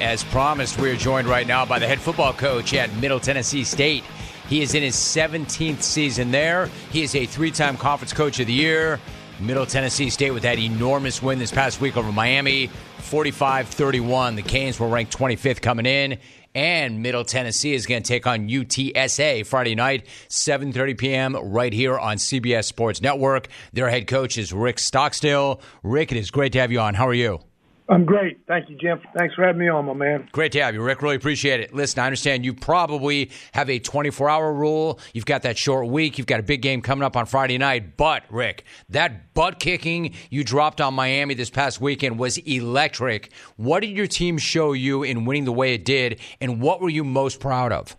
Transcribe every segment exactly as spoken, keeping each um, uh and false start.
As promised, we are joined right now by the head football coach at Middle Tennessee State. He is in his seventeenth season there. He is a three-time Conference Coach of the Year. Middle Tennessee State with that enormous win this past week over Miami, forty-five thirty-one. The Canes were ranked twenty-fifth coming in. And Middle Tennessee is going to take on U T S A Friday night, seven thirty p.m. right here on C B S Sports Network. Their head coach is Rick Stockstill. Rick, it is great to have you on. How are you? I'm great. Thank you, Jim. Thanks for having me on, my man. Great to have you, Rick. Really appreciate it. Listen, I understand you probably have a twenty-four hour rule. You've got that short week. You've got a big game coming up on Friday night. But, Rick, that butt kicking you dropped on Miami this past weekend was electric. What did your team show you in winning the way it did, and what were you most proud of?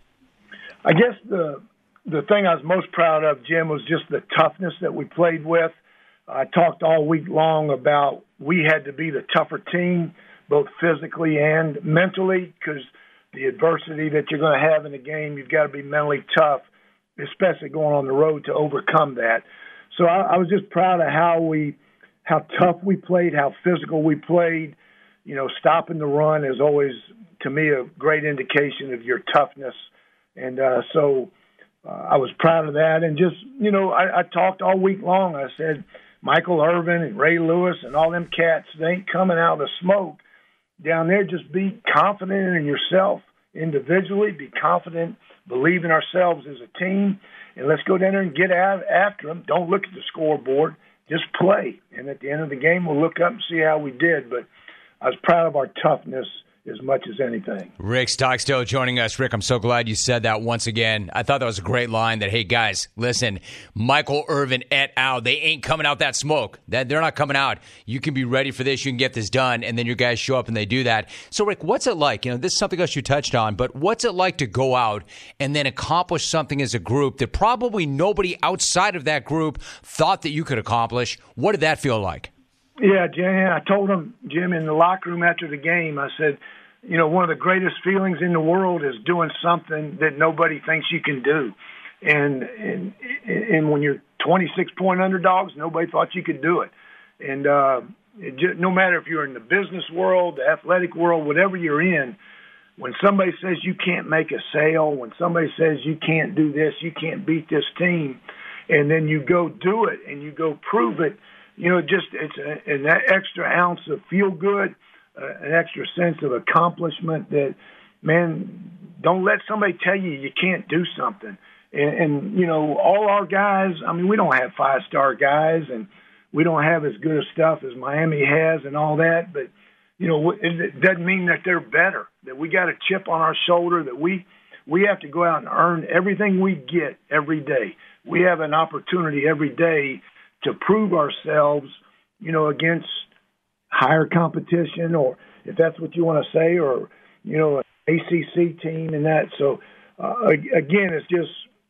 I guess the the thing I was most proud of, Jim, was just the toughness that we played with. I talked all week long about we had to be the tougher team, both physically and mentally, because the adversity that you're going to have in the game, you've got to be mentally tough, especially going on the road to overcome that. So I, I was just proud of how we, how tough we played, how physical we played. You know, stopping the run is always, to me, a great indication of your toughness. And uh, so uh, I was proud of that. And just, you know, I, I talked all week long. I said, Michael Irvin and Ray Lewis and all them cats, they ain't coming out of the smoke down there. Just be confident in yourself individually, be confident, believe in ourselves as a team, and let's go down there and get out after them. Don't look at the scoreboard. Just play. And at the end of the game, we'll look up and see how we did. But I was proud of our toughness as much as anything. Rick Stockstill joining us. Rick, I'm so glad you said that once again. I thought that was a great line that, hey, guys, listen, Michael Irvin et al., they ain't coming out that smoke. That They're not coming out. You can be ready for this. You can get this done. And then your guys show up and they do that. So, Rick, what's it like? You know, this is something else you touched on, but what's it like to go out and then accomplish something as a group that probably nobody outside of that group thought that you could accomplish? What did that feel like? Yeah, Jim, I told him, Jim, in the locker room after the game, I said, you know, one of the greatest feelings in the world is doing something that nobody thinks you can do. And and, and when you're twenty-six point underdogs, nobody thought you could do it. And uh, it just, no matter if you're in the business world, the athletic world, whatever you're in, when somebody says you can't make a sale, when somebody says you can't do this, you can't beat this team, and then you go do it and you go prove it, you know, just it's a, an extra ounce of feel good, uh, an extra sense of accomplishment that, man, don't let somebody tell you you can't do something. And, and, you know, all our guys, I mean, we don't have five-star guys, and we don't have as good a stuff as Miami has and all that, but, you know, it doesn't mean that they're better, that we got a chip on our shoulder, that we we have to go out and earn everything we get every day. We have an opportunity every day to prove ourselves, you know, against higher competition, or if that's what you want to say, or, you know, an A C C team and that. So, uh, again, it's just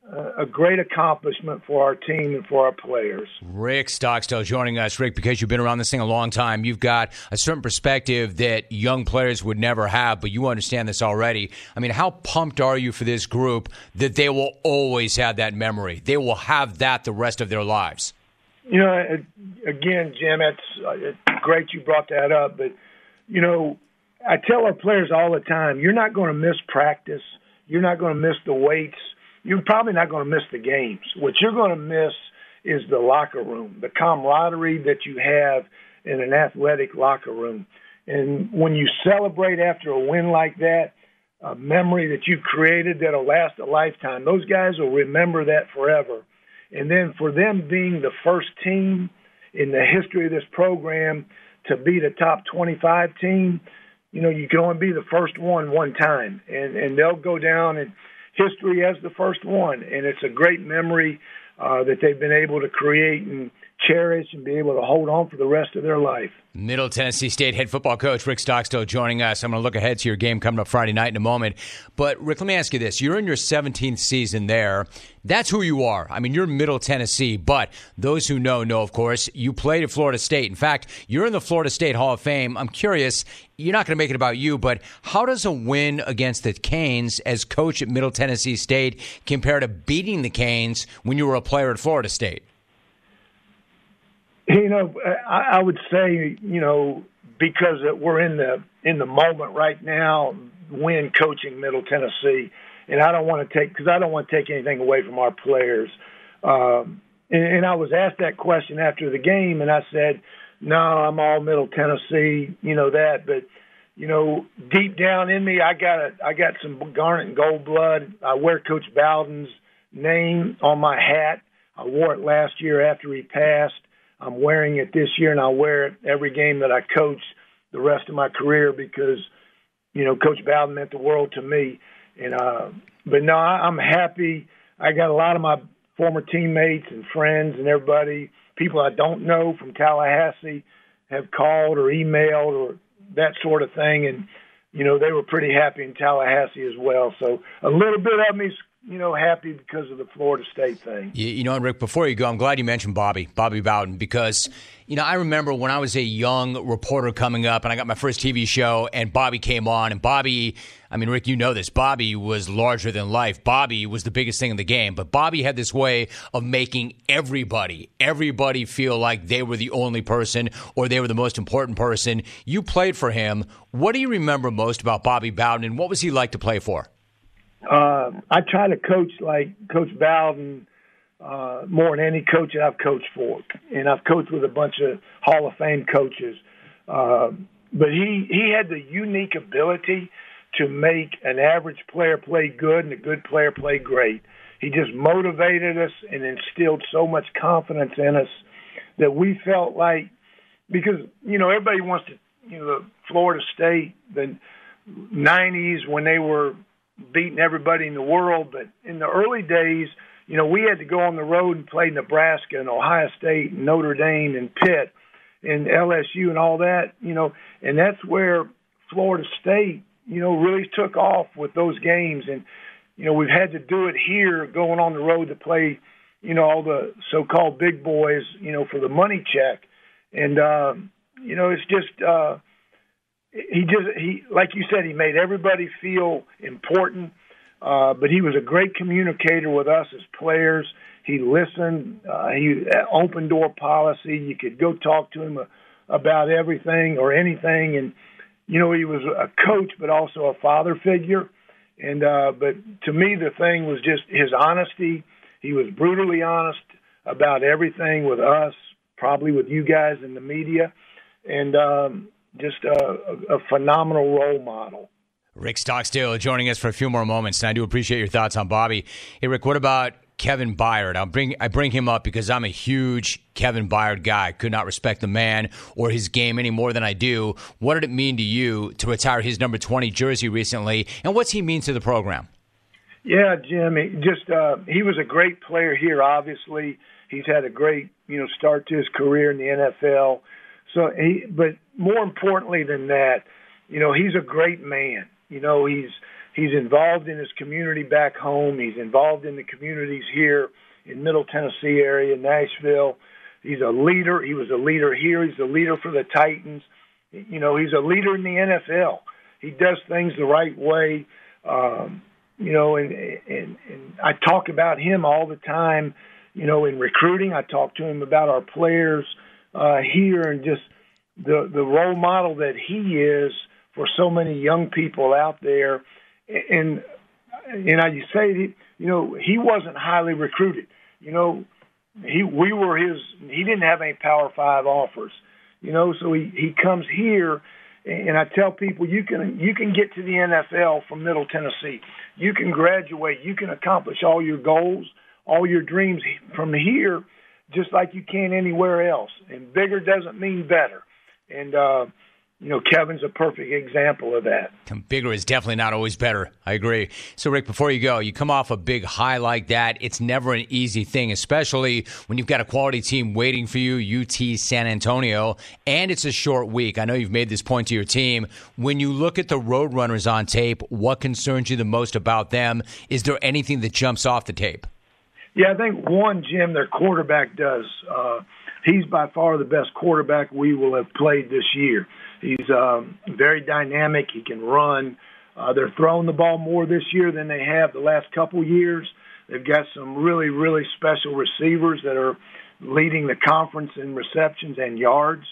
a great accomplishment for our team and for our players. Rick Stockstill joining us. Rick, because you've been around this thing a long time, you've got a certain perspective that young players would never have, but you understand this already. I mean, how pumped are you for this group that they will always have that memory? They will have that the rest of their lives. You know, again, Jim, it's great you brought that up, but, you know, I tell our players all the time, you're not going to miss practice. You're not going to miss the weights. You're probably not going to miss the games. What you're going to miss is the locker room, the camaraderie that you have in an athletic locker room. And when you celebrate after a win like that, a memory that you've created that'll last a lifetime, those guys will remember that forever. And then for them being the first team in the history of this program to be the top twenty-five team, you know, you can only be the first one one time. And, and they'll go down in history as the first one. And it's a great memory uh, that they've been able to create and cherish and be able to hold on for the rest of their life. Middle Tennessee State head football coach Rick Stockstill joining us. I'm going to look ahead to your game coming up Friday night in a moment. But, Rick, let me ask you this. You're in your seventeenth season there. That's who you are. I mean, you're Middle Tennessee. But those who know, know, of course, you played at Florida State. In fact, you're in the Florida State Hall of Fame. I'm curious, you're not going to make it about you, but how does a win against the Canes as coach at Middle Tennessee State compare to beating the Canes when you were a player at Florida State? You know, I, I would say, you know, because we're in the in the moment right now win coaching Middle Tennessee. And I don't want to take, because I don't want to take anything away from our players. Um, and, and I was asked that question after the game, and I said, no, I'm all Middle Tennessee, you know that. But, you know, deep down in me, I got a, I got some garnet and gold blood. I wear Coach Bowden's name on my hat. I wore it last year after he passed. I'm wearing it this year, and I'll wear it every game that I coach the rest of my career because, you know, Coach Bowden meant the world to me. And uh, but no, I, I'm happy. I got a lot of my former teammates and friends and everybody, people I don't know from Tallahassee, have called or emailed or that sort of thing. And, you know, they were pretty happy in Tallahassee as well. So a little bit of me's, you know, happy because of the Florida State thing. You, you know, Rick, before you go, I'm glad you mentioned Bobby, Bobby Bowden, because, you know, I remember when I was a young reporter coming up and I got my first T V show and Bobby came on. And Bobby, I mean, Rick, you know this, Bobby was larger than life. Bobby was the biggest thing in the game. But Bobby had this way of making everybody, everybody feel like they were the only person or they were the most important person. You played for him. What do you remember most about Bobby Bowden and what was he like to play for? Uh, I try to coach like Coach Bowden uh, more than any coach that I've coached for. And I've coached with a bunch of Hall of Fame coaches. Uh, but he, he had the unique ability to make an average player play good and a good player play great. He just motivated us and instilled so much confidence in us that we felt like, because, you know, everybody wants to, you know, Florida State, the nineties when they were beating everybody in the world, but in the early days, you know, we had to go on the road and play Nebraska and Ohio State and Notre Dame and Pitt and L S U and all that, you know, and that's where Florida State, you know, really took off with those games. And, you know, we've had to do it here going on the road to play, you know, all the so-called big boys, you know, for the money check. And, uh, you know, it's just, uh, He just, he, like you said, he made everybody feel important, uh, but he was a great communicator with us as players. He listened. Uh, he open door policy. You could go talk to him about everything or anything. And, you know, he was a coach, but also a father figure. And, uh, but to me, the thing was just his honesty. He was brutally honest about everything with us, probably with you guys in the media. And, um, just a, a phenomenal role model. Rick Stockstill joining us for a few more moments, and I do appreciate your thoughts on Bobby. Hey, Rick, what about Kevin Byard? I'll bring, I bring him up because I'm a huge Kevin Byard guy. Could not respect the man or his game any more than I do. What did it mean to you to retire his number twenty jersey recently, and what's he mean to the program? Yeah, Jim, he just uh, he was a great player here, obviously. He's had a great, you know, start to his career in the N F L. So he, but more importantly than that, you know, he's a great man. You know, he's he's involved in his community back home. He's involved in the communities here in Middle Tennessee area, Nashville. He's a leader. He was a leader here. He's a leader for the Titans. You know, he's a leader in the N F L. He does things the right way. Um, you know, and, and and I talk about him all the time. You know, in recruiting, I talk to him about our players Uh, here and just the the role model that he is for so many young people out there. And and I say, you know, he wasn't highly recruited. You know, he we were his. He didn't have any Power Five offers. You know, so he, he comes here, and I tell people you can you can get to the N F L from Middle Tennessee. You can graduate. You can accomplish all your goals, all your dreams from here, just like you can anywhere else. And bigger doesn't mean better. And, uh, you know, Kevin's a perfect example of that. Bigger is definitely not always better. I agree. So, Rick, before you go, you come off a big high like that. It's never an easy thing, especially when you've got a quality team waiting for you, U T San Antonio, and it's a short week. I know you've made this point to your team. When you look at the Roadrunners on tape, what concerns you the most about them? Is there anything that jumps off the tape? Yeah, I think one, Jim, their quarterback does. Uh, he's by far the best quarterback we will have played this year. He's um, very dynamic. He can run. Uh, they're throwing the ball more this year than they have the last couple years. They've got some really, really special receivers that are leading the conference in receptions and yards.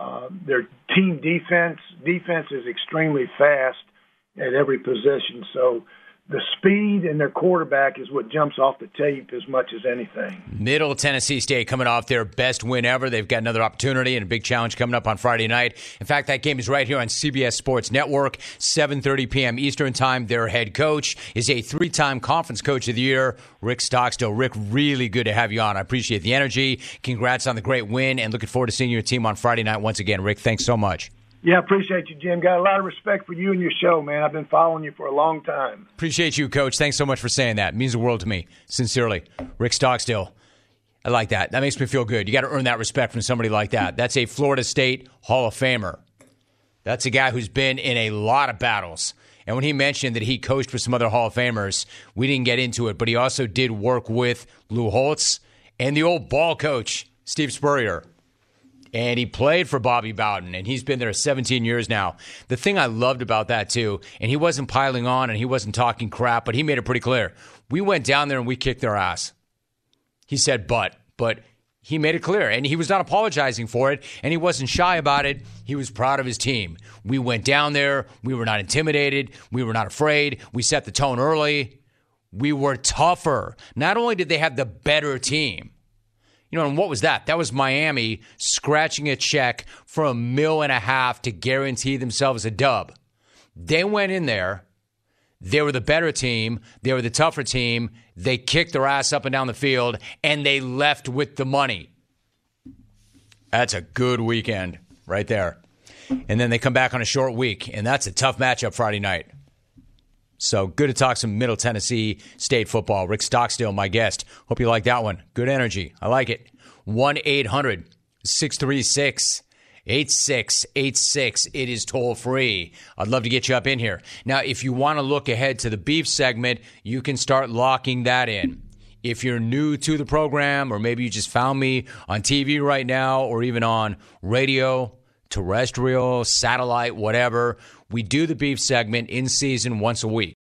Uh, their team defense defense is extremely fast at every position. So the speed in their quarterback is what jumps off the tape as much as anything. Middle Tennessee State coming off their best win ever. They've got another opportunity and a big challenge coming up on Friday night. In fact, that game is right here on C B S Sports Network, seven thirty p.m. Eastern Time. Their head coach is a three-time Conference Coach of the Year, Rick Stockstill. Rick, really good to have you on. I appreciate the energy. Congrats on the great win, and looking forward to seeing your team on Friday night once again. Rick, thanks so much. Yeah, appreciate you, Jim. Got a lot of respect for you and your show, man. I've been following you for a long time. Appreciate you, Coach. Thanks so much for saying that. It means the world to me. Sincerely. Rick Stockstill. I like that. That makes me feel good. You got to earn that respect from somebody like that. That's a Florida State Hall of Famer. That's a guy who's been in a lot of battles. And when he mentioned that he coached for some other Hall of Famers, we didn't get into it, but he also did work with Lou Holtz and the old ball coach, Steve Spurrier. And he played for Bobby Bowden, and he's been there seventeen years now. The thing I loved about that, too, and he wasn't piling on and he wasn't talking crap, but he made it pretty clear. We went down there and we kicked their ass. He said, but, but he made it clear. And he was not apologizing for it, and he wasn't shy about it. He was proud of his team. We went down there. We were not intimidated. We were not afraid. We set the tone early. We were tougher. Not only did they have the better team, you know, and what was that? That was Miami scratching a check for a mil and a half to guarantee themselves a dub. They went in there. They were the better team. They were the tougher team. They kicked their ass up and down the field, and they left with the money. That's a good weekend right there. And then they come back on a short week, and that's a tough matchup Friday night. So good to talk some Middle Tennessee State football. Rick Stockstill, my guest. Hope you like that one. Good energy. I like it. one eight hundred six three six eight six eight six. It is toll free. I'd love to get you up in here. Now, if you want to look ahead to the beef segment, you can start locking that in. If you're new to the program, or maybe you just found me on T V right now, or even on radio, terrestrial, satellite, whatever, we do the beef segment in season once a week.